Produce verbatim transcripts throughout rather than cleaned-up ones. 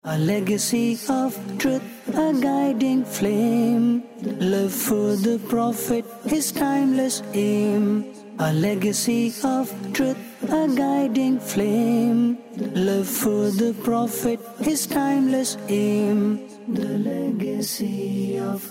A legacy of truth, a guiding flame. Love for the Prophet, his timeless aim. A legacy of truth, a guiding flame. Love for the Prophet, his timeless aim. The legacy of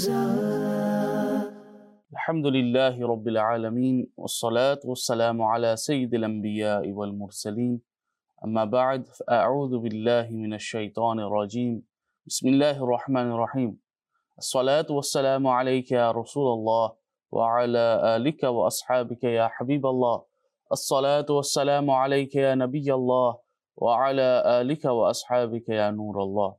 Raza. Alhamdulillahi Rabbil Alameen, wassalatu wassalamu ala Sayyidil Anbiya'i wal Mursaleen. أما بعد فأعوذ بالله من الشيطان الرجيم بسم الله الرحمن الرحيم الصلاة والسلام عليك يا رسول الله وعلى آلك وأصحابك يا حبيب الله الصلاة والسلام عليك يا نبي الله وعلى آلك وأصحابك يا نور الله.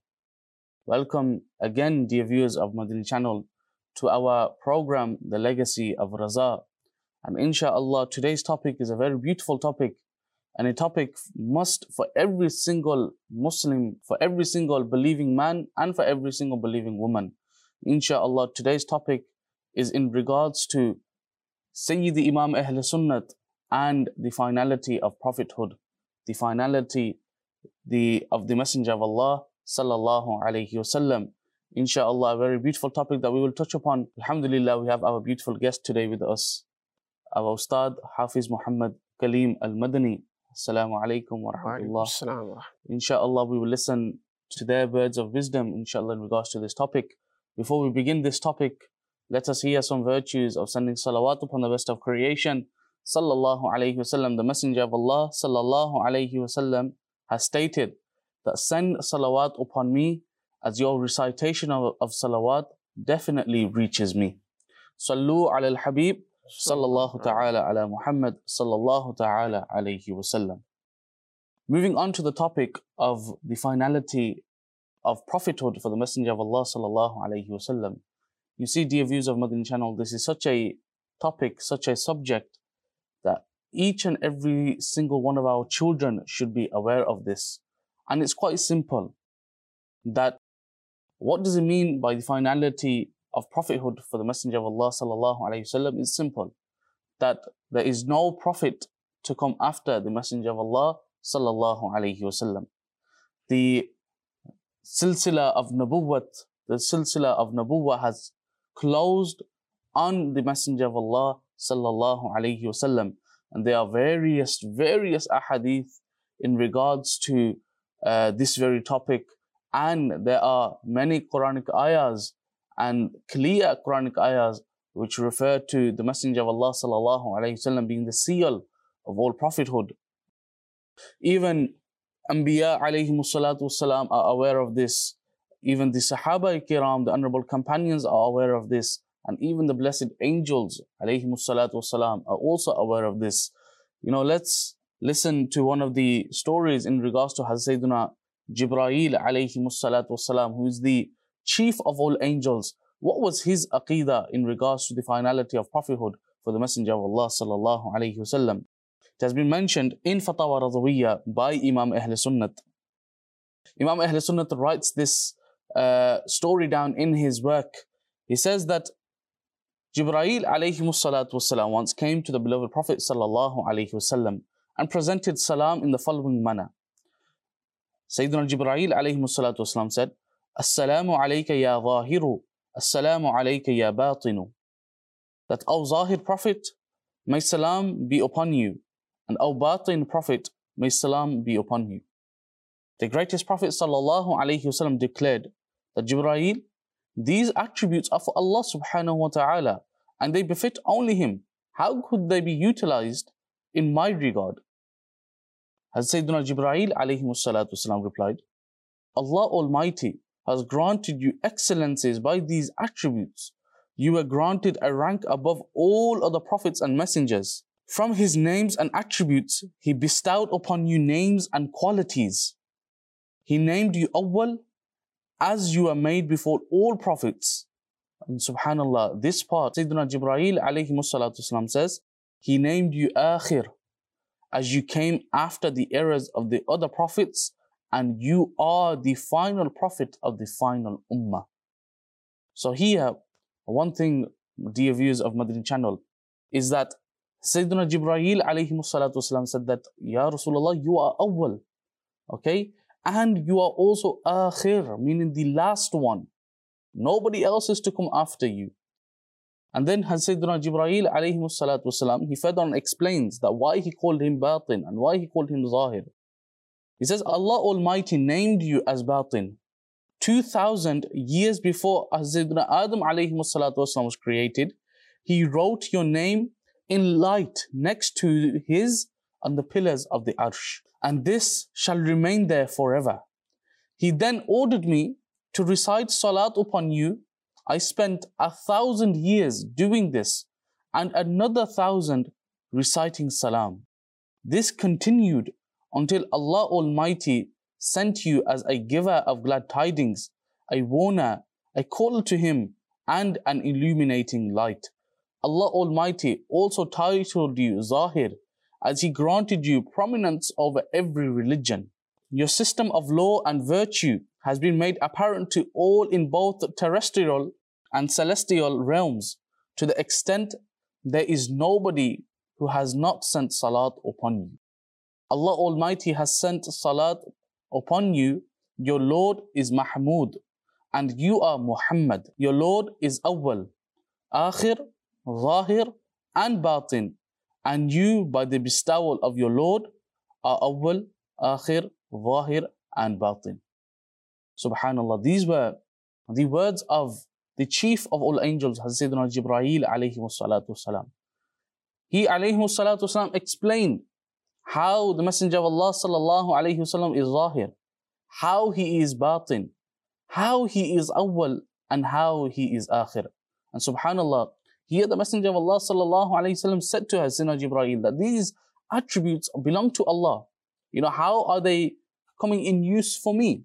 Welcome again, dear viewers of Madani channel, to our program The Legacy of Raza. And inshallah, today's topic is a very beautiful topic, and a topic must for every single Muslim, for every single believing man, and for every single believing woman. Insha'Allah, today's topic is in regards to Sayyidi Imam Ahl Sunnat and the finality of prophethood, the finality the, of the Messenger of Allah Sallallahu Alaihi Wasallam. Insha'Allah, a very beautiful topic that we will touch upon. Alhamdulillah, we have our beautiful guest today with us, our Ustad Hafiz Muhammad Kaleem Al-Madani. Assalamu alaikum wa rahmatullah. Insha'Allah, we will listen to their words of wisdom, inshallah, in regards to this topic. Before we begin this topic, let us hear some virtues of sending salawat upon the best of creation, Sallallahu Alaihi Wasallam. The Messenger of Allah, Sallallahu Alaihi Wasallam, has stated that send salawat upon me, as your recitation of, of salawat definitely reaches me. Sallu ala al-Habib, Sallallahu ta'ala ala Muhammad, Sallallahu ta'ala alayhi wasallam. Moving on to the topic of the finality of prophethood for the Messenger of Allah Sallallahu alayhi wasallam. You see, dear viewers of Madani channel, this is such a topic, such a subject, that each and every single one of our children should be aware of this. And it's quite simple, that what does it mean by the finality of prophethood for the Messenger of Allah Sallallahu Alaihi Wasallam? Is simple, that there is no prophet to come after the Messenger of Allah Sallallahu Alaihi Wasallam. The silsila of Nabuwwat, the silsila of Nabuwwah has closed on the Messenger of Allah Sallallahu Alaihi Wasallam. And there are various, various ahadith in regards to uh, this very topic. And there are many Quranic ayahs and clear Quranic ayahs which refer to the Messenger of Allah Sallallahu Alaihi Wasallam being the seal of all prophethood. Even Anbiya alayhimu salatu wasalam are aware of this. Even the Sahaba Kiram, the honorable companions, are aware of this. And even the blessed angels alayhimu salatu wasalam are also aware of this. You know, let's listen to one of the stories in regards to Hazrat Sayyidina Jibreel alayhimu salatu wasalam, who is the chief of all angels. What was his aqidah in regards to the finality of prophethood for the Messenger of Allah Sallallahu Alaihi Wasallam? It has been mentioned in Fatawa Razawiyya by Imam Ahl Sunnat. Imam Ahl Sunnat writes this uh, story down in his work. He says that Jibreel alayhi salatu wasalam once came to the beloved Prophet Sallallahu Alaihi Wasallam and presented salam in the following manner. Sayyidina Jibreel alayhi salatu wasalam said, Assalamu alayka ya zahiru, Assalamu alayka ya batinu. That, O Zahir Prophet, may salam be upon you, and O Batin Prophet, may salam be upon you. The greatest Prophet Sallallahu Alaihi Wasallam declared that, Jibreel, these attributes are for Allah Subhanahu wa Ta'ala, and they befit only Him. How could they be utilized in my regard? As Sayyidina Jibreel alayhi salatu wasalam replied, Allah Almighty has granted you excellencies by these attributes. You were granted a rank above all other prophets and messengers. From His names and attributes, He bestowed upon you names and qualities. He named you Awwal, as you are made before all prophets. And subhanallah, this part, Sayyidina Jibreel alayhi salatu wasalam says, He named you Akhir, as you came after the eras of the other prophets, and you are the final prophet of the final ummah. So here, one thing, dear viewers of Madani channel, is that Sayyidina Jibreel alayhi salatu wasalam said that, Ya Rasulullah, you are awwal. Okay? and you are also akhir, meaning the last one. Nobody else is to come after you. And then Sayyidina Jibreel alayhi salatu wasalam, he further on explains that why he called him batin and why he called him zahir. He says, Allah Almighty named you as batin two thousand years before Sayyidina Adam alayhi salatu wasalam was created. He wrote your name in light next to his on the pillars of the arsh. And this shall remain there forever. He then ordered me to recite salat upon you. I spent a thousand years doing this and another thousand reciting salam. This continued until Allah Almighty sent you as a giver of glad tidings, a warner, a caller to Him, and an illuminating light. Allah Almighty also titled you Zahir, as He granted you prominence over every religion. Your system of law and virtue has been made apparent to all in both terrestrial and celestial realms, to the extent there is nobody who has not sent salat upon you. Allah Almighty has sent salat upon you. Your Lord is Mahmud, and you are Muhammad. Your Lord is Awwal, Akhir, Zahir, and Batin, and you, by the bestowal of your Lord, are Awwal, Akhir, Zahir, and Batin. Subhanallah, these were the words of the chief of all angels, Sayyidina Jibreel alayhi salatu wasalam. He alayhi salatu wasalam explained how the Messenger of Allah sallallahu alayhi wasallam is Zahir, how he is Batin, how he is Awwal, and how he is Akhir. And subhanallah, here the Messenger of Allah sallallahu alayhi wasallam said to Sayyidina Jibreel that these attributes belong to Allah. You know, how are they coming in use for me?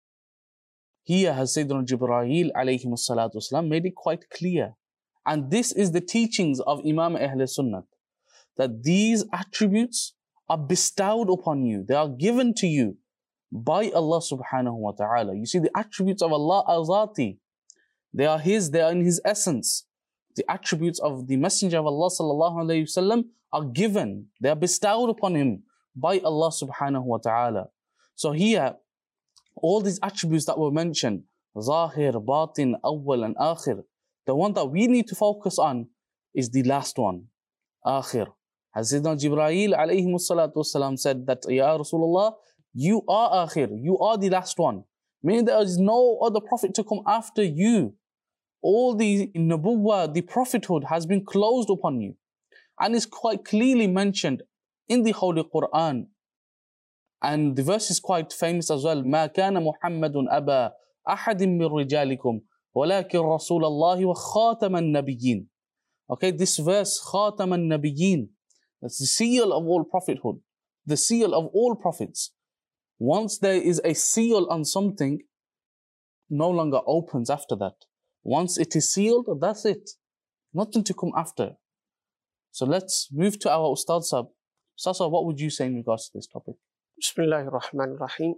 Here has Sayyidina Jibreel alayhi salatu wasalam made it quite clear. And this is the teachings of Imam Ahl Sunnah, that these attributes are bestowed upon you. They are given to you by Allah subhanahu wa ta'ala. You see, the attributes of Allah are zati. They are His, they are in His essence. The attributes of the Messenger of Allah sallallahu alayhi wasallam are given. They are bestowed upon him by Allah subhanahu wa ta'ala. So here, all these attributes that were mentioned, Zahir, Batin, Awwal, and Akhir, the one that we need to focus on is the last one, Akhir. As Sayyidina Jibreel alayhi salatu wasalam said that, Ya Rasulullah, you are Akhir, you are the last one. Meaning there is no other prophet to come after you. All the Nabuwwah, the prophethood has been closed upon you. And is quite clearly mentioned in the Holy Quran. And the verse is quite famous as well. مَا كَانَ مُحَمَّدٌ أَبَا أَحَدٍ مِّن رِجَالِكُمْ وَلَكِنْ رَسُولَ اللَّهِ وَخَاتَمَ النَّبِيِّينَ. Okay, this verse, خَاتَمَ النَّبِيِّينَ, that's the seal of all prophethood, the seal of all prophets. Once there is a seal on something, no longer opens after that. Once it is sealed, that's it. Nothing to come after. So let's move to our Ustad Sahab. Ustad Sahab, what would you say in regards to this topic? Bismillahir Rahmanir Rahim.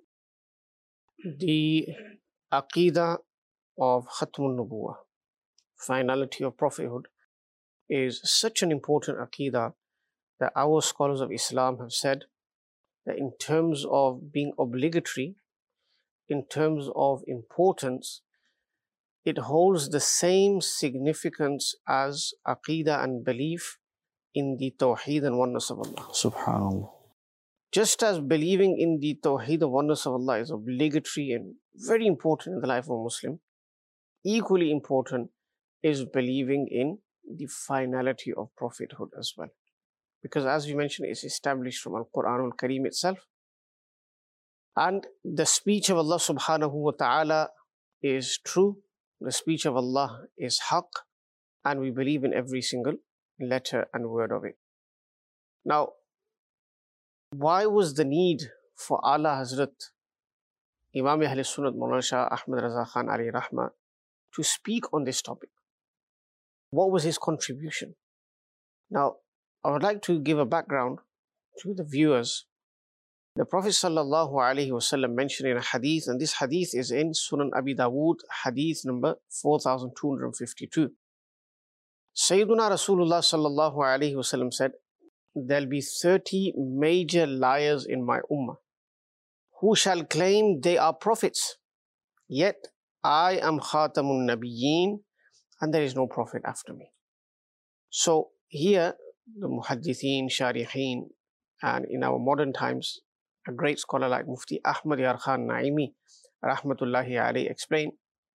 The Aqidah of Khatmun Nubuwwah, finality of prophethood, is such an important Aqidah that our scholars of Islam have said that in terms of being obligatory, in terms of importance, it holds the same significance as Aqidah and belief in the Tawheed and oneness of Allah. Subhanallah. Just as believing in the Tawheed and oneness of Allah is obligatory and very important in the life of a Muslim, equally important is believing in the finality of prophethood as well. Because as we mentioned, it's established from Al-Quran Al-Kareem itself. And the speech of Allah subhanahu wa ta'ala is true. The speech of Allah is haqq. And we believe in every single letter and word of it. Now, why was the need for Ala Hazrat Imam Ahl Sunnat Maulana Shah Ahmad Raza Khan Ali Rahma to speak on this topic? What was his contribution? Now, I would like to give a background to the viewers. The Prophet Sallallahu Alaihi Wasallam mentioned in a hadith, and this hadith is in Sunan Abi Dawood, hadith number four thousand two hundred fifty-two. Sayyiduna Rasulullah Sallallahu Alaihi Wasallam said, there'll be thirty major liars in my ummah who shall claim they are prophets, yet I am Khatamun Nabiyyin and there is no prophet after me. So here the Muhaddithin, Sharihin, and in our modern times, a great scholar like Mufti Ahmad Yar Khan Naimi, Rahmatullahi alayhi, explained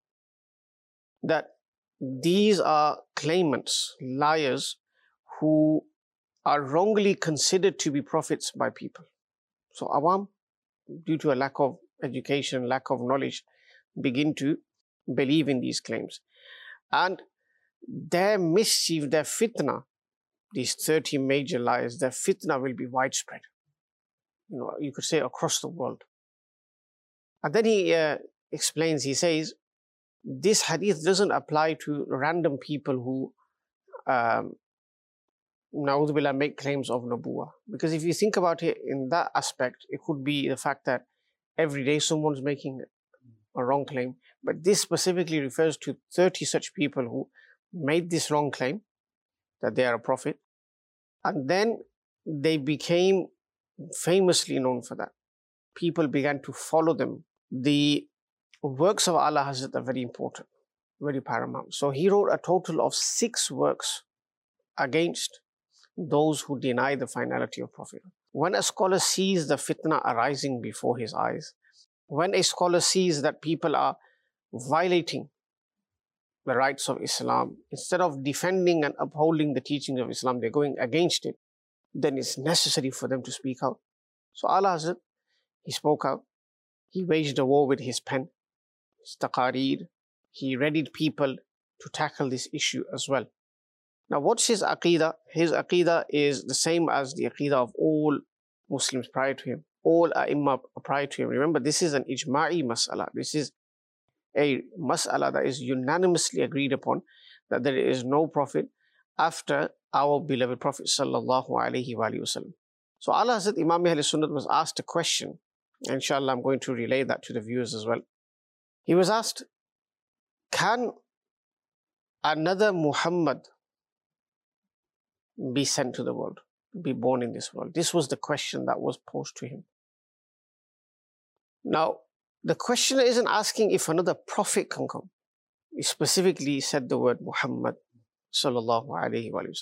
that these are claimants, liars, who are wrongly considered to be prophets by people. So Awam, due to a lack of education, lack of knowledge, begin to believe in these claims. And their mischief, their fitna, these thirty major lies, their fitna will be widespread. You know, you could say across the world. And then he uh, explains, he says, this hadith doesn't apply to random people who, um, na'udhu billah, make claims of nubuwah. Because if you think about it in that aspect, it could be the fact that every day someone's making a wrong claim. But this specifically refers to thirty such people who made this wrong claim, that they are a prophet. And then they became famously known for that. People began to follow them. The works of Ala Hazrat are very important, very paramount. So he wrote a total of six works against those who deny the finality of prophethood. When a scholar sees the fitna arising before his eyes, when a scholar sees that people are violating the rights of Islam, instead of defending and upholding the teachings of Islam, they're going against it, then it's necessary for them to speak out. So Ala Hazrat, he spoke out. He waged a war with his pen, his taqareer. He readied people to tackle this issue as well. Now, what's his aqidah? His aqidah is the same as the aqidah of all Muslims prior to him, all A'imma prior to him. Remember, this is an ijma'i mas'ala. This is a mas'ala that is unanimously agreed upon, that there is no prophet after our beloved Prophet sallallahu alaihi wasallam. So Ala Hazrat Imam Ahl Sunnat was asked a question. Inshallah, I'm going to relay that to the viewers as well. He was asked, can another Muhammad be sent to the world, be born in this world? This was the question that was posed to him. Now, the questioner isn't asking if another prophet can come. He specifically said the word Muhammad sallallahu alaihi wasallam.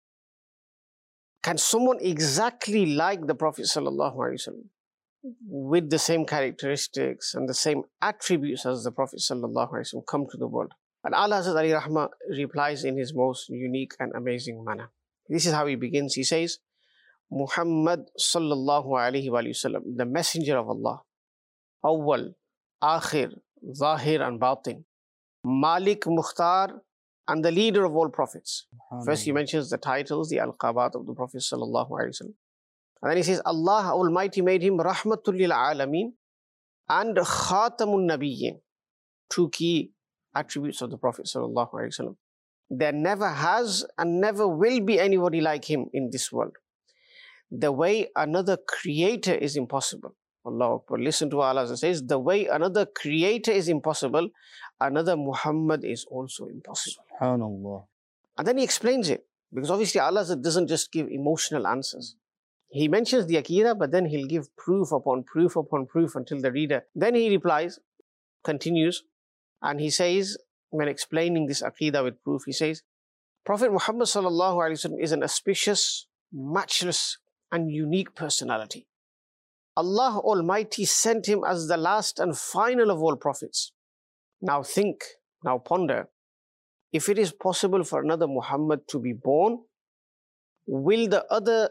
Can someone exactly like the Prophet sallallahu alaihi wasallam, with the same characteristics and the same attributes as the Prophet sallallahu alaihi wasallam, come to the world? And Ala Hazrat Ali Rahmah replies in his most unique and amazing manner. This is how he begins. He says, Muhammad sallallahu alaihi wasallam, the messenger of Allah, Awwal, Akhir, Zahir and Batin, Malik, Mukhtar, and the leader of all prophets. First he mentions the titles, the alqabat of the Prophet sallallahu alaihi wasallam. And then he says, Allah Almighty made him Rahmatul lil Alameen and Khatamun Nabiyyin. Two key attributes of the Prophet sallallahu alaihi wasallam. There never has and never will be anybody like him in this world. The way another creator is impossible. Allahu Akbar. Listen to Allah as it says, the way another creator is impossible, another Muhammad is also impossible. SubhanAllah. And then he explains it, because obviously Allah doesn't just give emotional answers. He mentions the Aqidah, but then he'll give proof upon proof upon proof until the reader. Then he replies, continues, and he says, when explaining this Aqidah with proof, he says, Prophet Muhammad sallallahu alaihi wasallam is an auspicious, matchless, and unique personality. Allah Almighty sent him as the last and final of all prophets. Now think, now ponder, if it is possible for another Muhammad to be born, will the other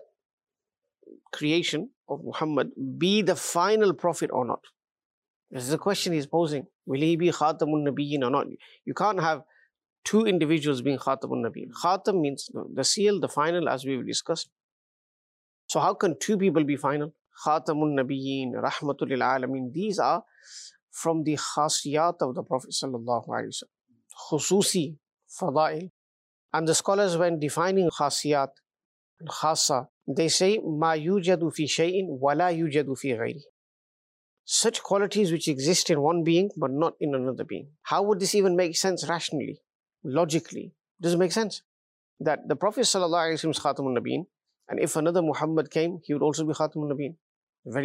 creation of Muhammad be the final prophet or not? This is the question he's posing. Will he be Khatamun Nabiyyin or not? You can't have two individuals being Khatamun Nabiyyin. Khatam means the seal, the final, as we've discussed. So how can two people be final? Khatamun Nabiyyin, Rahmatul lil Alameen. These are from the khasiyat of the Prophet sallallahu alaihi wasallam, khususi, fadail. And the scholars, when defining khasiyat and khasa, they say ma yujadu fi shay'in wa la yujadu fi ghayri. Such qualities which exist in one being but not in another being. How would this even make sense rationally, logically? Does it make sense that the Prophet sallallahu alaihi wasallam is Khatamun Nabiyyin, and if another Muhammad came, he would also be Khatamun Nabiyyin? Very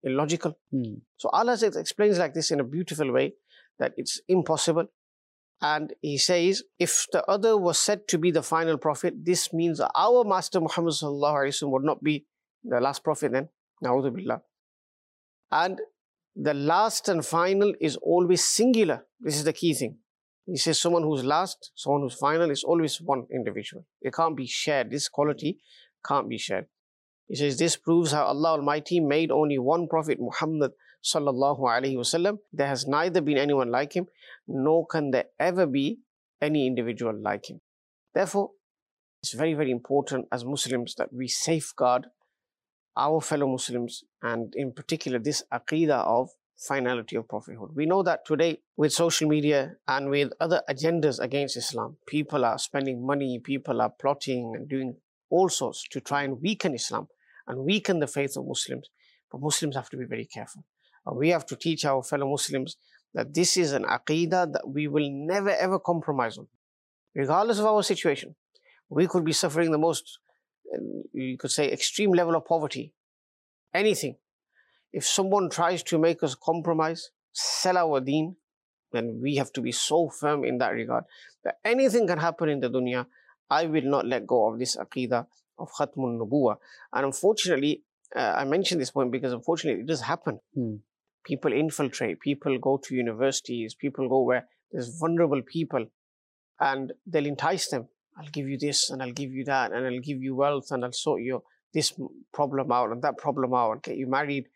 illogical. Mm. So Allah says, explains like this in a beautiful way, that it's impossible. And He says, if the other was said to be the final prophet, this means that our Master Muhammad sallallahu alaihi wasallam would not be the last prophet then. Na'udhu billah. And the last and final is always singular. This is the key thing. He says someone who's last, someone who's final is always one individual. It can't be shared. This quality can't be shared. He says this proves how Allah Almighty made only one prophet, Muhammad sallallahu alaihi wasallam. There has neither been anyone like him, nor can there ever be any individual like him. Therefore, it's very, very important as Muslims that we safeguard our fellow Muslims, and in particular this aqidah of finality of prophethood. We know that today with social media and with other agendas against Islam, people are spending money, people are plotting and doing all sorts to try and weaken Islam and weaken the faith of Muslims. But Muslims have to be very careful. And we have to teach our fellow Muslims that this is an aqidah that we will never ever compromise on. Regardless of our situation, we could be suffering the most, you could say, extreme level of poverty, anything. If someone tries to make us compromise, sell our deen, then we have to be so firm in that regard that anything can happen in the dunya. I will not let go of this aqidah of Khatmun Nubuwah. And unfortunately, uh, I mention this point because unfortunately it does happen. Hmm. People infiltrate, people go to universities, people go where there's vulnerable people, and they'll entice them. I'll give you this and I'll give you that and I'll give you wealth and I'll sort your this problem out and that problem out and get you married.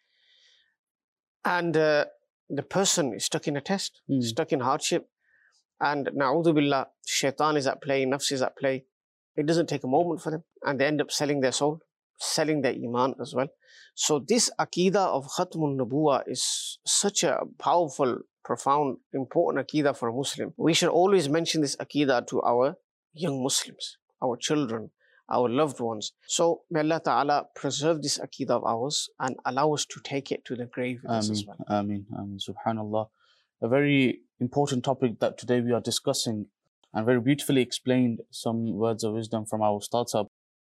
And uh, the person is stuck in a test, Mm. stuck in hardship. And na'udhu billah, shaitan is at play, nafs is at play. It doesn't take a moment for them. And they end up selling their soul, selling their iman as well. So this aqidah of Khatmun Nubuwah is such a powerful, profound, important aqidah for a Muslim. We should always mention this aqidah to our young Muslims, our children, our loved ones. So may Allah Ta'ala preserve this aqidah of ours and allow us to take it to the grave with us as well. Ameen, Ameen, Subhanallah. A very important topic that today we are discussing, and very beautifully explained some words of wisdom from our startup.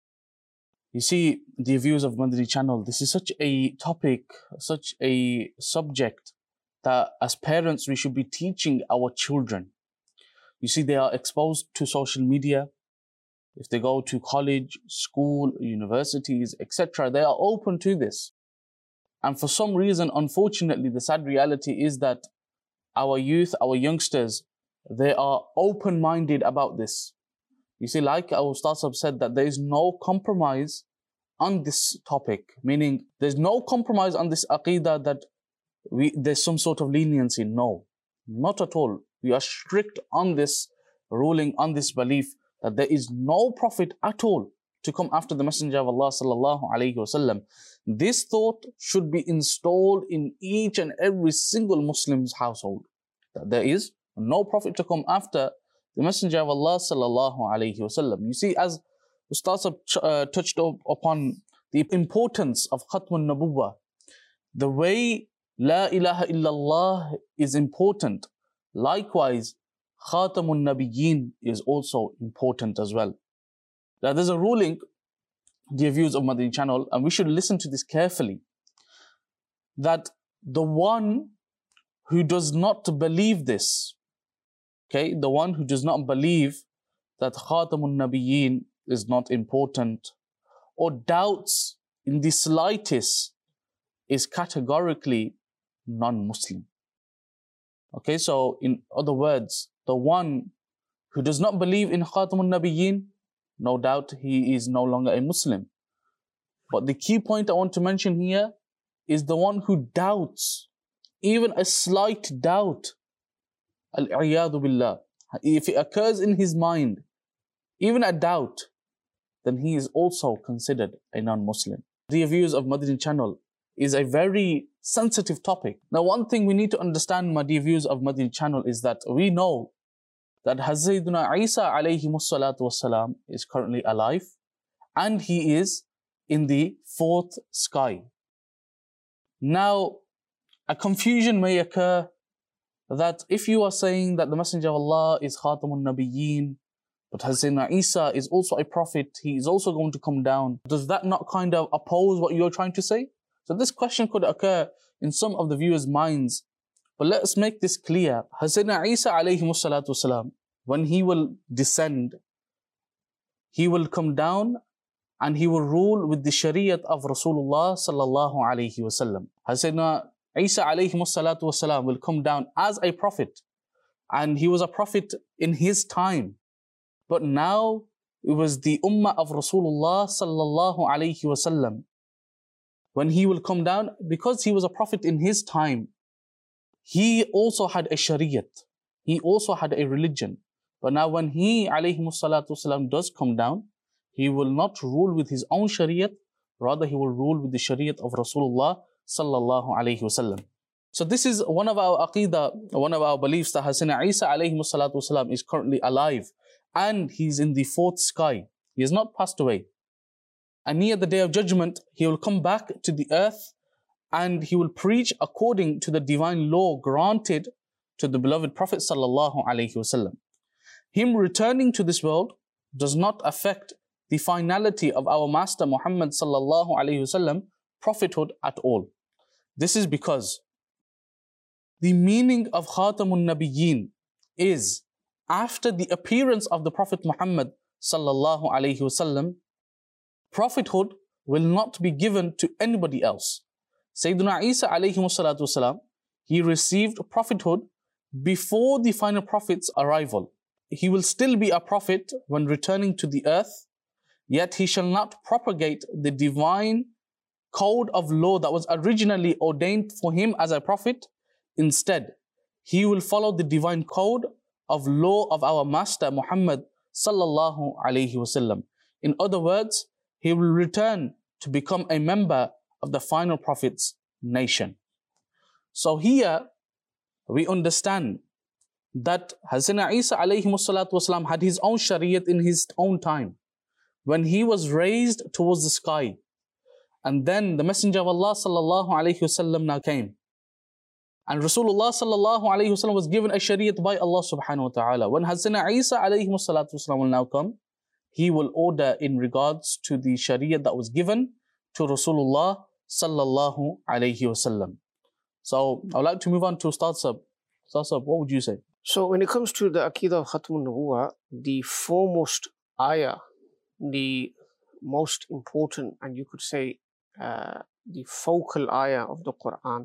You see, the views of Madani channel, this is such a topic, such a subject that as parents we should be teaching our children. You see, they are exposed to social media. If they go to college, school, universities, et cetera, they are open to this. And for some reason, unfortunately, the sad reality is that our youth, our youngsters, they are open-minded about this. You see, like our startup said, that there is no compromise on this topic, meaning there's no compromise on this aqidah that we, there's some sort of leniency. No, not at all. We are strict on this ruling, on this belief that there is no prophet at all to come after the Messenger of Allah sallallahu alaihi wasallam. This thought should be installed in each and every single Muslim's household, that there is no prophet to come after the Messenger of Allah sallallahu alaihi wasallam. You see, as Ustaz uh, touched up upon the importance of Khatmun Nubuwah, the way La ilaha illallah is important, likewise Khatamun Nabiyyin is also important as well. Now there's a ruling, dear viewers of Madani channel, and we should listen to this carefully, that the one who does not believe this, okay, the one who does not believe that Khatamun Nabiyyin is not important, or doubts in the slightest, is categorically non-Muslim. Okay, so in other words, the one who does not believe in Khatamun Nabiyyin, no doubt he is no longer a Muslim. But the key point I want to mention here is the one who doubts, even a slight doubt, al-iyadu billah. If it occurs in his mind, even a doubt, then he is also considered a non-Muslim. The views of Madani channel is a very sensitive topic. Now, one thing we need to understand, my dear viewers of Madani channel, is that we know that Hazratuna Isa alayhi salatu wassalam is currently alive, and he is in the fourth sky. Now, a confusion may occur that if you are saying that the Messenger of Allah is Khatamun Nabiyyin, but Hazratuna Isa is also a prophet, he is also going to come down, does that not kind of oppose what you're trying to say? So this question could occur in some of the viewers' minds, but let us make this clear. Hazrat Isa alayhi salatu wasalam, when he will descend, he will come down and he will rule with the Shariat of Rasulullah sallallahu alayhi wasallam. Hazrat Isa alayhi salatu wasalam will come down as a prophet, and he was a prophet in his time. But now it was the ummah of Rasulullah sallallahu alayhi wasallam. When he will come down, because he was a prophet in his time, he also had a Shariat. He also had a religion. But now when he alayhi salatu wasalam does come down, he will not rule with his own Shariat, rather he will rule with the Shariat of Rasulullah sallallahu alayhi wasallam. So this is one of our aqidah, one of our beliefs, that Hazrat Isa alayhi salatu wasalam is currently alive and he's in the fourth sky. He has not passed away. And near the day of judgment, he will come back to the earth and he will preach according to the divine law granted to the beloved Prophet sallallahu alayhi wasallam. Him returning to this world does not affect the finality of our Master Muhammad sallallahu alayhi wasallam prophethood at all. This is because the meaning of Khatamun Nabiyyin is after the appearance of the Prophet Muhammad sallallahu alayhi wasallam, prophethood will not be given to anybody else. Sayyidina Isa alayhi salatu wasalam, he received prophethood before the final prophet's arrival. He will still be a prophet when returning to the earth, yet he shall not propagate the divine code of law that was originally ordained for him as a prophet. Instead, he will follow the divine code of law of our Master Muhammad sallallahu alayhi wasallam. In other words, he will return to become a member of the final prophet's nation. So here we understand that Hazrat Isa alayhi salatu wasalam had his own Shariat in his own time when he was raised towards the sky. And then the Messenger of Allah sallallahu alayhi wasallam now came. And Rasulullah sallallahu alayhi wasallam was given a Shariat by Allah subhanahu wa ta'ala. When Hazrat Isa alayhi salatu wasalam will now come, he will order in regards to the Shariat that was given to Rasulullah sallallahu alayhi wasallam. So I would like to move on to Ustad Sahab. Ustad Sahab, what would you say? So when it comes to the Aqidah of Khatmun Nubuwah, the foremost ayah, the most important, and you could say uh, the focal ayah of the Quran,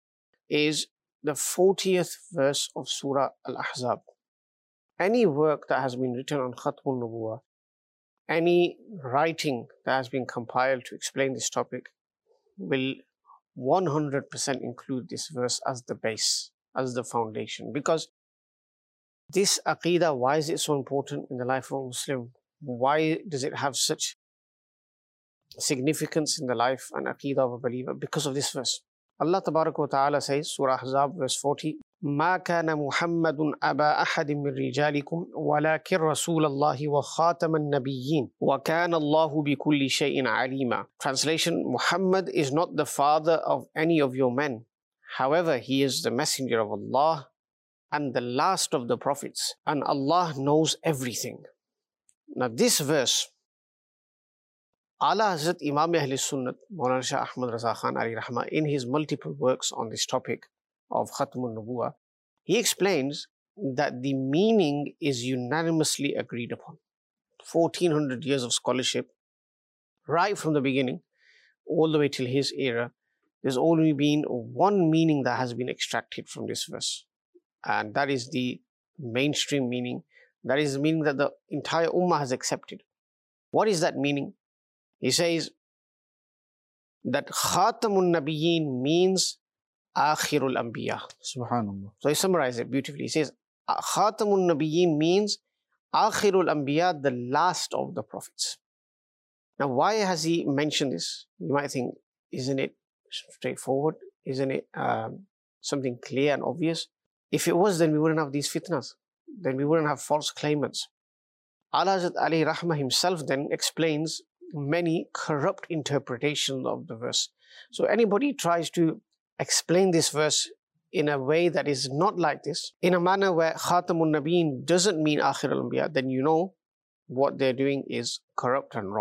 is the fortieth verse of Surah Al-Ahzab. Any work that has been written on Khatmun Nubuwah, any writing that has been compiled to explain this topic, will one hundred percent include this verse as the base, as the foundation. Because this Aqidah, why is it so important in the life of a Muslim? Why does it have such significance in the life and Aqidah of a believer? Because of this verse. Allah Tabarak wa Ta'ala says, Surah Ahzab, verse forty, ما كان محمد أبا أحد من رجالكم ولكن رسول الله وخاتم النبيين وكان الله بكل شيء عليما. Translation: Muhammad is not the father of any of your men. However, he is the messenger of Allah and the last of the prophets, and Allah knows everything. Now this verse, Ala Hazrat Imam Ahl Sunnat Maulana Shah Ahmad Raza Khan Ali Rahma, in his multiple works on this topic of Khatmun Nubuwah, he explains that the meaning is unanimously agreed upon. fourteen hundred years of scholarship, right from the beginning, all the way till his era, there's only been one meaning that has been extracted from this verse. And that is the mainstream meaning. That is the meaning that the entire Ummah has accepted. What is that meaning? He says that Khatamun Nabiyyin means Akhirul Anbiya. Subhanallah. So he summarizes it beautifully. He says Khatamun Nabiyyin means Akhirul Anbiya, the last of the prophets. Now why has he mentioned this? You might think, isn't it straightforward? Isn't it um, something clear and obvious? If it was, then we wouldn't have these fitnas. Then we wouldn't have false claimants. Ala Hazrat Ali Rahmah himself then explains many corrupt interpretations of the verse. So anybody tries to explain this verse in a way that is not like this, in a manner where Khatamun Nabiyyin doesn't mean Akhir al-Anbiya, then you know what they're doing is corrupt and wrong.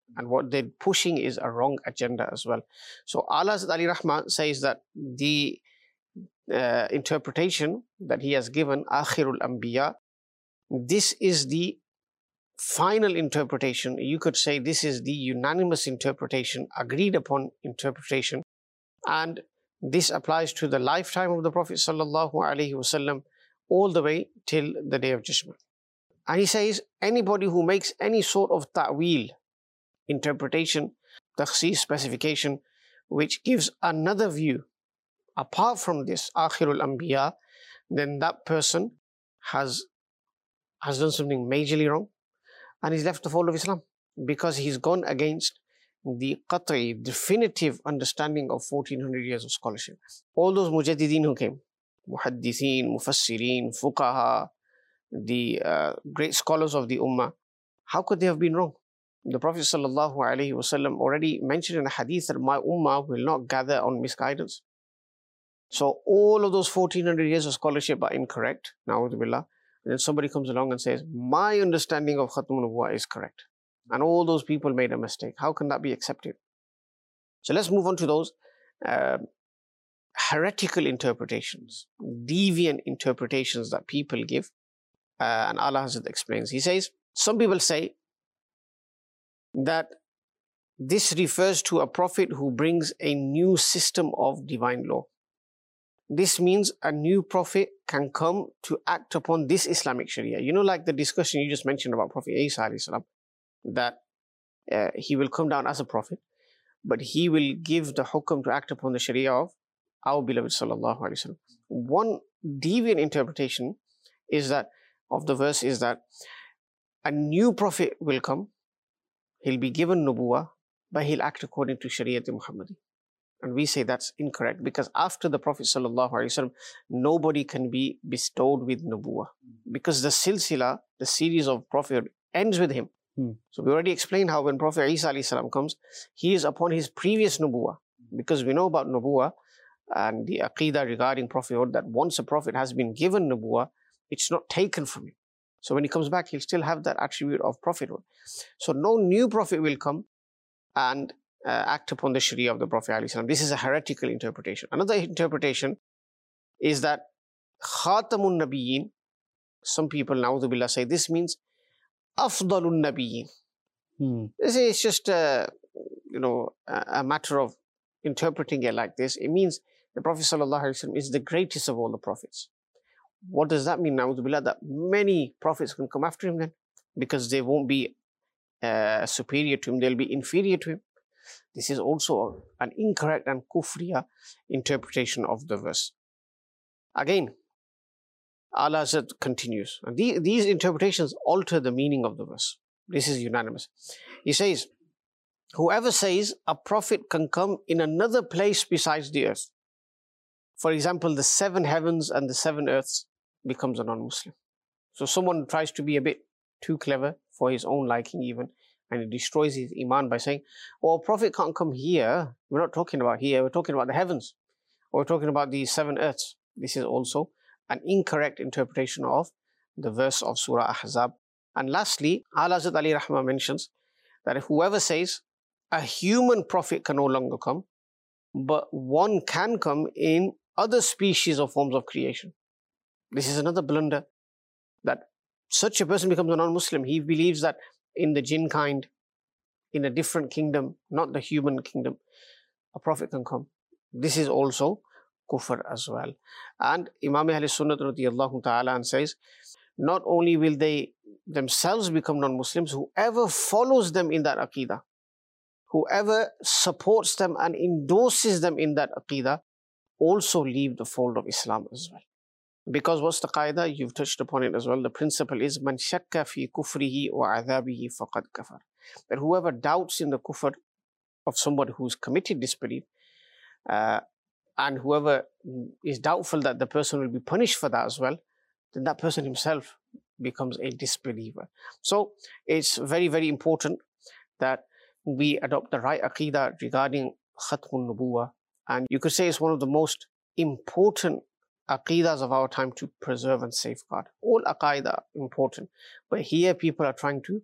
And what they're pushing is a wrong agenda as well. So Ala Hazrat Ali Rahman says that the uh, interpretation that he has given, Akhirul Anbiya, this is the final interpretation. You could say this is the unanimous interpretation, agreed upon interpretation. And this applies to the lifetime of the Prophet Sallallahu Alaihi Wasallam all the way till the Day of Judgment. And he says, anybody who makes any sort of ta'wil, interpretation, takhsis, specification, which gives another view apart from this Akhirul Anbiya, then that person has, has done something majorly wrong and he's left the fold of Islam, because he's gone against the qat'i, definitive understanding of fourteen hundred years of scholarship. All those mujaddideen who came, muhaddithin, mufassirin, fuqaha, the uh, great scholars of the ummah, how could they have been wrong? The Prophet Sallallahu Alaihi Wasallam already mentioned in a hadith that my ummah will not gather on misguidance. So all of those fourteen hundred years of scholarship are incorrect, na'udhu billah. And then somebody comes along and says, my understanding of Khatmun Nubuwwah is correct. And all those people made a mistake. How can that be accepted? So let's move on to those uh, heretical interpretations, deviant interpretations that people give. Uh, and Allah Hazrat explains. He says, some people say that this refers to a prophet who brings a new system of divine law. This means a new prophet can come to act upon this Islamic Sharia. You know, like the discussion you just mentioned about Prophet Isa alayhi salam, that uh, he will come down as a prophet, but he will give the hukam to act upon the Sharia of our beloved Sallallahu Alaihi Wasallam. One deviant interpretation is that, of the verse is that a new prophet will come, he'll be given Nubuwwah, but he'll act according to Shariat Muhammadi. And we say that's incorrect, because after the Prophet Sallallahu Alaihi Wasallam, nobody can be bestowed with Nubuwwah, because the silsila, the series of prophet, ends with him. Hmm. So we already explained how when Prophet Isa alayhi salam comes, he is upon his previous Nubuwwah, because we know about Nubuwwah and the Aqidah regarding prophethood, that once a prophet has been given Nubuwwah, it's not taken from him. So when he comes back, he'll still have that attribute of prophethood. So no new prophet will come and uh, act upon the Sharia of the Prophet alayhi salam. This is a heretical interpretation. Another interpretation is that Khatamun Nabiyyin, some people, na'udhu billah, say this means Afdalun Nabiyyin. Hmm. This is just a, you know, a, a matter of interpreting it like this. It means the Prophet Sallallahu Alaihi Wasallam is the greatest of all the prophets. What does that mean, na'udhu billah? That many prophets can come after him then, because they won't be uh, superior to him, they'll be inferior to him. This is also an incorrect and kufriya interpretation of the verse. Again, Allah Hazrat continues. And the, these interpretations alter the meaning of the verse. This is unanimous. He says, whoever says a prophet can come in another place besides the earth, for example, the seven heavens and the seven earths, becomes a non-Muslim. So someone tries to be a bit too clever for his own liking even, and he destroys his iman by saying, oh, a prophet can't come here. We're not talking about here, we're talking about the heavens. Or we're talking about the seven earths. This is also an incorrect interpretation of the verse of Surah Ahzab. And lastly, Ala Hazrat Ali Rahman mentions that if whoever says a human prophet can no longer come, but one can come in other species or forms of creation. This is another blunder, that such a person becomes a non-Muslim. He believes that in the jinn kind, in a different kingdom, not the human kingdom, a prophet can come. This is also kufr as well. And Imam Ahl Sunnah radiyallahu ta'ala says, not only will they themselves become non-Muslims, whoever follows them in that aqidah, whoever supports them and endorses them in that aqidah, also leave the fold of Islam as well. Because what's the qaida? You've touched upon it as well. The principle is man shakka fi kufrihi wa adhabihi faqad kafar. That whoever doubts in the kufr of somebody who's committed disbelief, uh, and whoever is doubtful that the person will be punished for that as well, then that person himself becomes a disbeliever. So it's very, very important that we adopt the right aqidah regarding Khatmun Nubuwwah. And you could say it's one of the most important aqeedas of our time to preserve and safeguard. All aqeedah important, but here people are trying to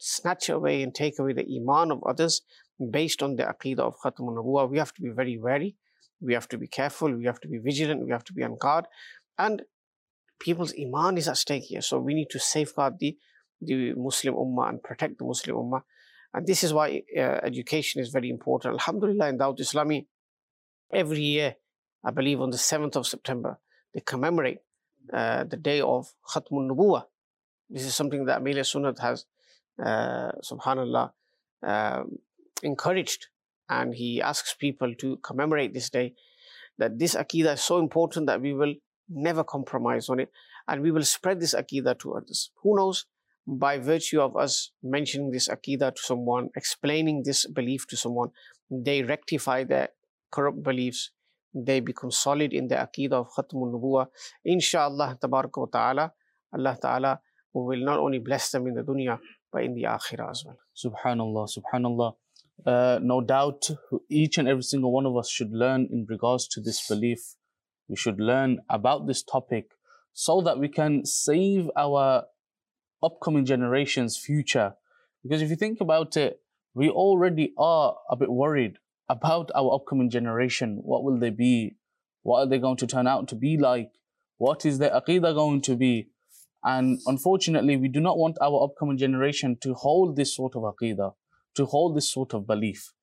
snatch away and take away the iman of others based on the aqidah of Khatmun Nubuwah. We have to be very wary. We have to be careful. We have to be vigilant. We have to be on guard. And people's iman is at stake here. So we need to safeguard the, the Muslim Ummah and protect the Muslim Ummah. And this is why uh, education is very important. Alhamdulillah, in Dawat Islami, every year, I believe on the seventh of September, they commemorate uh, the day of Khatmun Nubuwah. This is something that Amir Sunnat has, uh, subhanAllah, uh, encouraged. And he asks people to commemorate this day, that this Aqidah is so important that we will never compromise on it. And we will spread this Aqidah to others. Who knows, by virtue of us mentioning this Aqidah to someone, explaining this belief to someone, they rectify their corrupt beliefs. They become solid in the Aqidah of Khatmun Nubuwah. Inshallah, tabaraka wa ta'ala, Allah ta'ala will not only bless them in the dunya, but in the akhirah as well. Subhanallah, subhanallah. Uh, no doubt, each and every single one of us should learn in regards to this belief. We should learn about this topic so that we can save our upcoming generations' future. Because if you think about it, we already are a bit worried about our upcoming generation. What will they be? What are they going to turn out to be like? What is their aqidah going to be? And unfortunately, we do not want our upcoming generation to hold this sort of aqidah, to hold this sort of belief.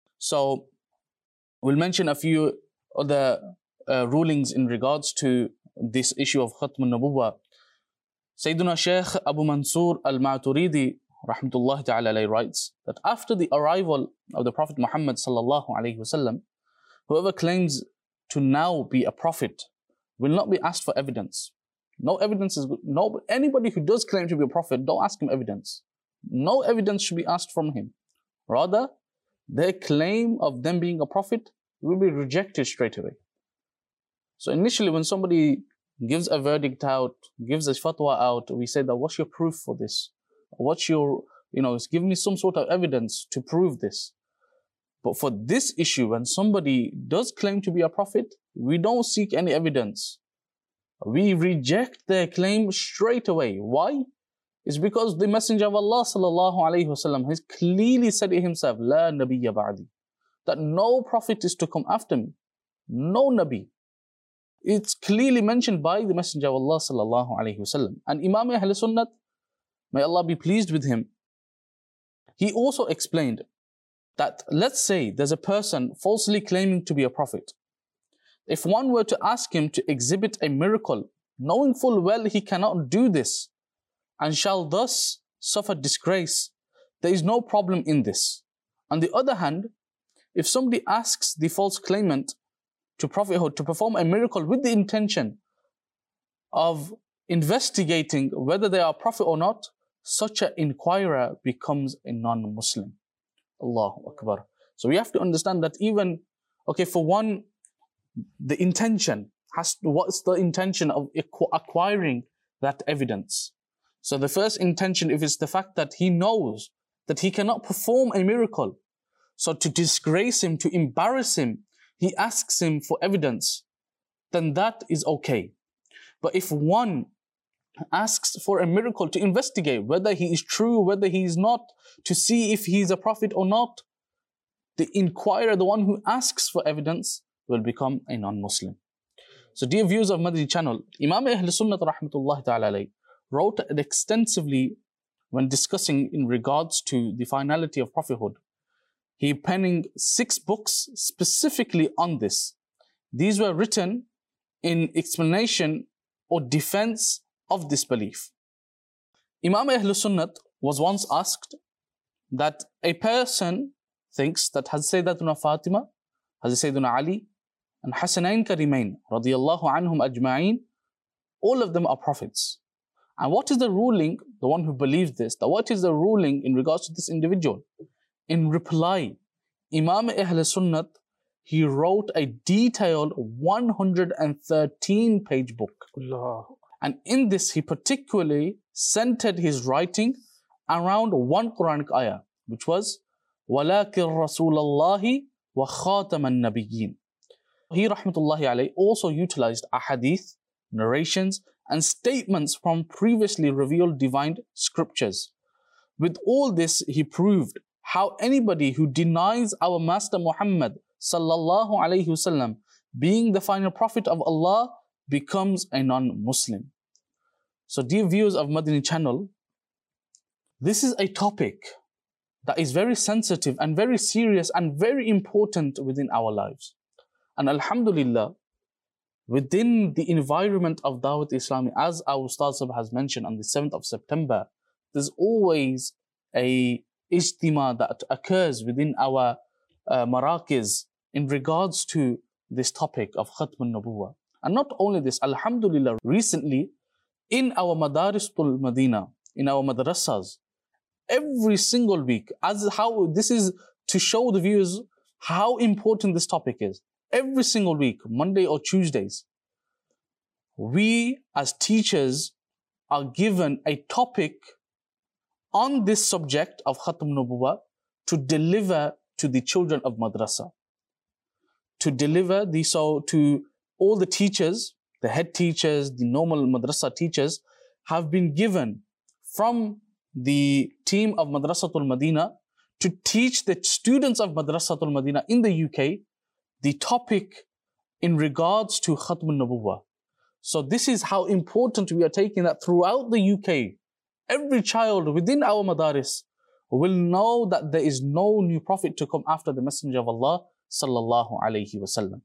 So we'll mention a few other uh, rulings in regards to this issue of Khatm al-Nubuwwah. Sayyiduna Shaykh Abu Mansur al-Maturidi rahmatullahi ta'ala alayhi writes that after the arrival of the Prophet Muhammad sallallahu alayhi wasallam, whoever claims to now be a prophet will not be asked for evidence. No evidence is good. No, anybody who does claim to be a prophet, don't ask him evidence. No evidence should be asked from him. Rather, their claim of them being a prophet will be rejected straight away. So initially, when somebody gives a verdict out, gives a fatwa out, we say that, what's your proof for this? What's your, you know, give me some sort of evidence to prove this. But for this issue, when somebody does claim to be a prophet, we don't seek any evidence. We reject their claim straight away. Why? It's because the Messenger of Allah sallallahu alaihi wasallam has clearly said it himself, La nabiyya ba'di, that no prophet is to come after me. No nabi. It's clearly mentioned by the Messenger of Allah sallallahu alaihi wasallam. And Imam Ahl Sunnat, may Allah be pleased with him, he also explained that, let's say there's a person falsely claiming to be a prophet. If one were to ask him to exhibit a miracle, knowing full well he cannot do this, and shall thus suffer disgrace, there is no problem in this. On the other hand, if somebody asks the false claimant to prophethood to perform a miracle with the intention of investigating whether they are a prophet or not, such an inquirer becomes a non-Muslim. Allahu Akbar. So we have to understand that even, okay, for one, the intention has to, what's the intention of acquiring that evidence? So the first intention, if it's the fact that he knows that he cannot perform a miracle, so to disgrace him, to embarrass him, he asks him for evidence, then that is okay. But if one asks for a miracle to investigate whether he is true, whether he is not, to see if he is a prophet or not, the inquirer, the one who asks for evidence, will become a non-Muslim. So dear viewers of Madri channel, Imam Ahl Sunnat rahmatullahi ta'ala alayhi wrote extensively when discussing in regards to the finality of prophethood. He penning six books specifically on this. These were written in explanation or defense of this belief. Imam Ahl Sunnat was once asked that a person thinks that Hazrat Sayyidatuna Fatima, Hazrat Sayyiduna Ali, and Hasanain Karimain, radiyallahu anhum ajma'in, all of them are prophets. And what is the ruling, the one who believes this, that what is the ruling in regards to this individual? In reply, Imam Ahl Sunnat, he wrote a detailed one hundred thirteen page book. Allah. And in this, he particularly centered his writing around one Quranic ayah, which was, وَلَكِنْ رَسُولَ اللَّهِ وَخَاتَمَ النَّبِيِّينَ. He, rahmatullahi alayhi, also utilized ahadith, narrations, and statements from previously revealed divine scriptures. With all this, he proved how anybody who denies our Master Muhammad sallallahu alaihi wasallam being the final prophet of Allah becomes a non-Muslim. So dear viewers of Madani channel, this is a topic that is very sensitive and very serious and very important within our lives. And alhamdulillah, within the environment of Dawat Islami, as our Ustad Sahib has mentioned on the seventh of September, there's always a ijtima that occurs within our uh, marakiz in regards to this topic of Khatm al-Nubuwah. And not only this, alhamdulillah, recently in our Madarisul Madina, in our madrasas, every single week, as how this is to show the viewers how important this topic is. Every single week, Monday or Tuesdays, we as teachers are given a topic on this subject of Khatm Nubuwah to deliver to the children of madrasa. To deliver the, so to all the teachers, the head teachers, the normal madrasa teachers have been given from the team of Madrasatul Madina to teach the students of Madrasatul Madina in the U K the topic in regards to Khatm al-Nubuwah. So this is how important we are taking that throughout the U K. Every child within our madaris will know that there is no new prophet to come after the Messenger of Allah sallallahu alayhi wasallam.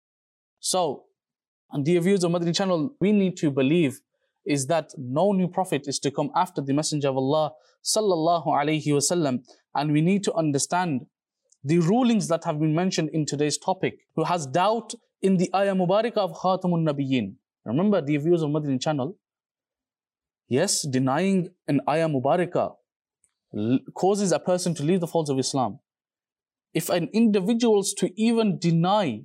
So, and dear viewers of Madani channel, we need to believe is that no new prophet is to come after the Messenger of Allah sallallahu alayhi wasallam, and we need to understand the rulings that have been mentioned in today's topic. Who has doubt in the ayah mubarakah of Khatamun Nabiyyin? Remember, the viewers of Madani channel, yes, denying an ayah mubarakah causes a person to leave the folds of Islam. If an individual is to even deny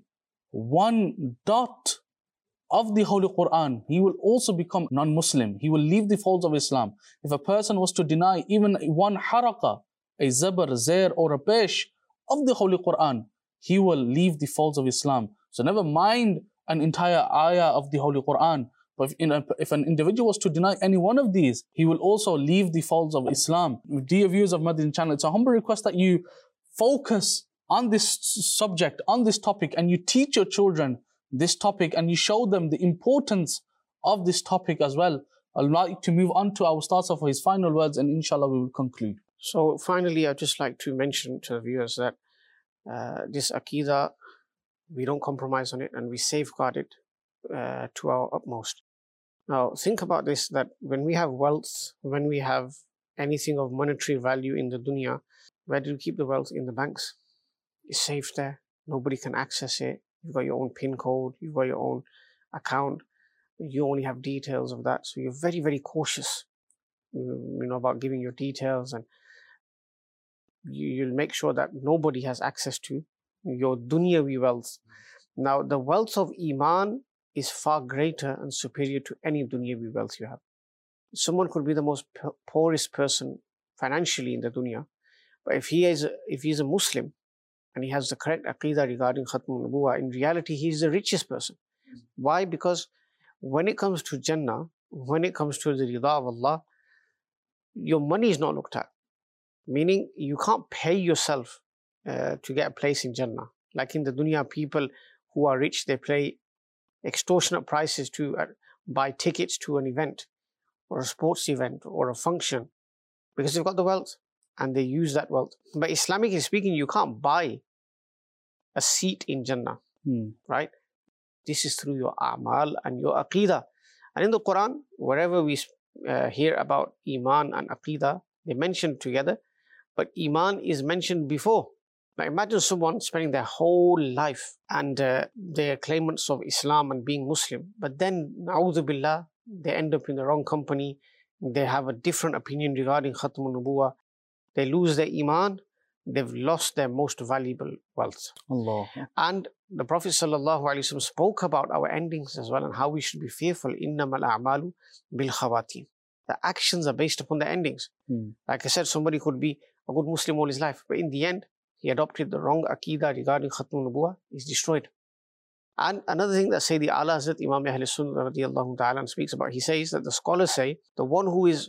one dot of the Holy Quran, he will also become non-Muslim. He will leave the folds of Islam. If a person was to deny even one haraka, a zabar, zair or a pesh of the Holy Quran, he will leave the folds of Islam. So never mind an entire ayah of the Holy Quran. But if, in a, if an individual was to deny any one of these, he will also leave the folds of Islam. Dear viewers of Madani channel, it's a humble request that you focus on this subject, on this topic, and you teach your children this topic and you show them the importance of this topic as well. I'd like to move on to our Ustad for his final words, and inshallah we will conclude. So finally, I'd just like to mention to the viewers that uh, this Aqidah, we don't compromise on it and we safeguard it uh, to our utmost. Now think about this, that when we have wealth, when we have anything of monetary value in the dunya, where do you keep the wealth? In the banks. It's safe there. Nobody can access it. You've got your own PIN code. You've got your own account. You only have details of that. So you're very, very cautious, you, you know, about giving your details, and you, you'll make sure that nobody has access to your dunyawi wealth. Now, the wealth of Iman is far greater and superior to any dunyawi wealth you have. Someone could be the most poorest person financially in the dunya, but if he is a, if he is a Muslim and he has the correct aqidah regarding Khatm al-Nubuwah, in reality he is the richest person. Why? Because when it comes to Jannah, when it comes to the Rida of Allah, your money is not looked at. Meaning you can't pay yourself uh, to get a place in Jannah. Like in the dunya, people who are rich, they pay extortionate prices to uh, buy tickets to an event or a sports event or a function because they've got the wealth and they use that wealth. But Islamically speaking, you can't buy a seat in Jannah, hmm. right? This is through your a'mal and your aqidah. And in the Quran, wherever we uh, hear about Iman and aqidah, they mention together, but Iman is mentioned before. Now imagine someone spending their whole life and uh, they're claimants of Islam and being Muslim, but then, na'udhu billah, they end up in the wrong company, they have a different opinion regarding Khatm al-Nubuwah, they lose their Iman, they've lost their most valuable wealth. Allah. And the Prophet ﷺ spoke about our endings as well and how we should be fearful. Innamal a'malu bil khawatim. The actions are based upon the endings. Hmm. Like I said, somebody could be a good Muslim all his life, but in the end, he adopted the wrong aqidah regarding Khatm al-Nubuwah, is destroyed. And another thing that Sayyidi Ala Hazrat Imam Ahl Sunnah radiallahu ta'ala speaks about, he says that the scholars say, the one who is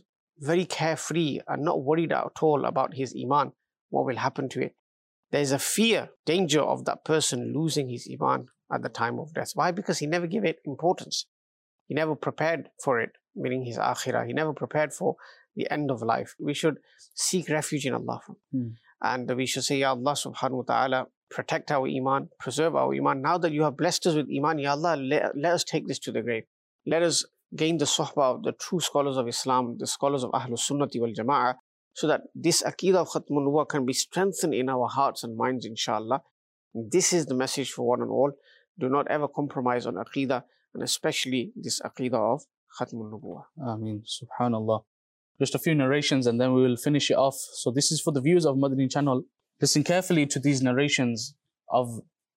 very carefree and not worried at all about his iman, what will happen to it. There's a fear, danger of that person losing his iman at the time of death. Why? Because he never gave it importance. He never prepared for it, meaning his akhirah. He never prepared for the end of life. We should seek refuge in Allah. Hmm. And we should say, Ya Allah subhanahu wa ta'ala, protect our iman, preserve our iman. Now that you have blessed us with iman, Ya Allah, let, let us take this to the grave. Let us gain the suhbah of the true scholars of Islam, the scholars of Ahlul Sunnati wal Jama'ah, so that this Aqidah of Khatmun Nubuwwah can be strengthened in our hearts and minds, inshallah. This is the message for one and all. Do not ever compromise on Aqidah, and especially this Aqidah of Khatmun Nubuwwah. Ameen. Subhanallah. Just a few narrations and then we will finish it off. So this is for the viewers of Madani channel. Listen carefully to these narrations of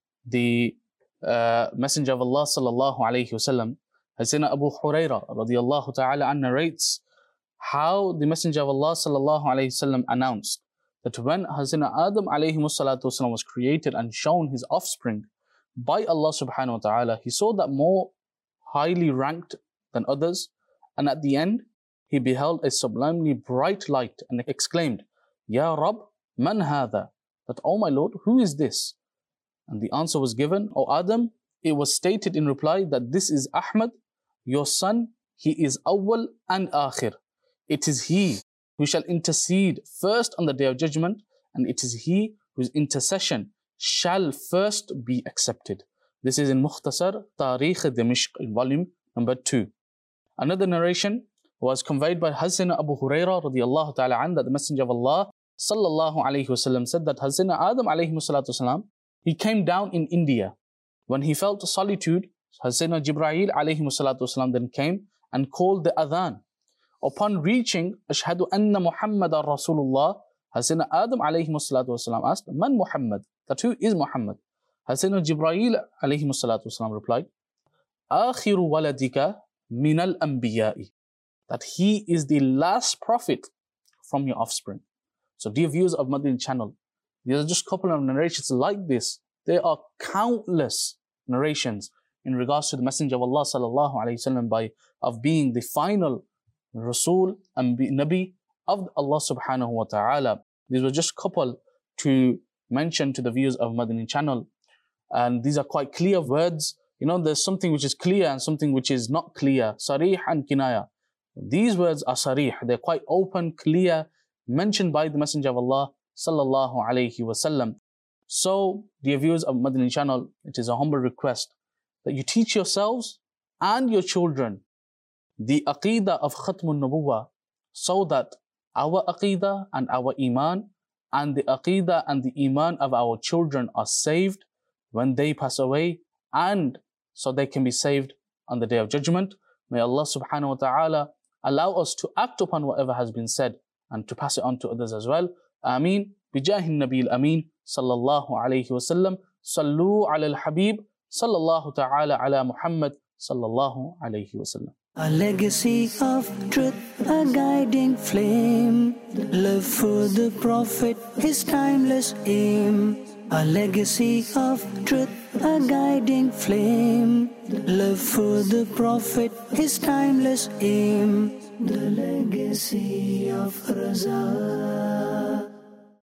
the uh, Messenger of Allah sallallahu alayhi wasallam. Hazina Abu Hurairah radiyallahu ta'ala an narrates how the Messenger of Allah sallallahu alayhi wasallam announced that when Hazina Adam alayhi salatu wasallam was created and shown his offspring by Allah subhanahu wa ta'ala, he saw that more highly ranked than others, and at the end he beheld a sublimely bright light and exclaimed, Ya Rabb, man hadha? That, oh my Lord, who is this? And the answer was given, O Adam, it was stated in reply that this is Ahmad, your son, he is awwal and akhir. It is he who shall intercede first on the day of judgment, and it is he whose intercession shall first be accepted. This is in Mukhtasar Tarikh Dimishq in volume number two. Another narration was conveyed by Hazina Abu Hurairah radiyallahu ta'ala an, that the Messenger of Allah sallallahu alayhi wasallam said that Hazina Adam alayhi salatu wasalam, he came down in India. When he felt solitude, Hazina Jibreel alayhi salatu wasalam then came and called the adhan. Upon reaching Ashhadu anna Muhammadan Rasulullah, Hazina Adam alayhi salatu wasalam asked, Man Muhammad? That who is Muhammad? Hazina Jibreel alayhi salatu wasalam replied, Akhiru waladika minal anbiya'i. That he is the last prophet from your offspring. So dear viewers of Madani channel, these are just a couple of narrations like this. There are countless narrations in regards to the Messenger of Allah sallallahu alayhi wasallam by of being the final Rasul and Nabi of Allah subhanahu wa ta'ala. These were just a couple to mention to the viewers of Madani channel. And these are quite clear words. You know, there's something which is clear and something which is not clear. Sarih and kinaya. These words are sarih. They're quite open, clear, mentioned by the Messenger of Allah sallallahu alayhi wasallam. So, dear viewers of Madani channel, it is a humble request that you teach yourselves and your children the Aqidah of Khatmun Nubuwwah, so that our Aqidah and our Iman and the Aqidah and the Iman of our children are saved when they pass away, and so they can be saved on the Day of Judgment. May Allah subhanahu wa ta'ala allow us to act upon whatever has been said and to pass it on to others as well. Ameen. Bijahin Nabil Ameen sallallahu alayhi wa sallam. Sallu ala al-Habib sallallahu ta'ala ala Muhammad sallallahu alayhi wa sallam. A legacy of truth, a guiding flame. Love for the Prophet, his timeless aim. A legacy of truth, a guiding flame. Love for the Prophet, his timeless aim. The legacy of Raza.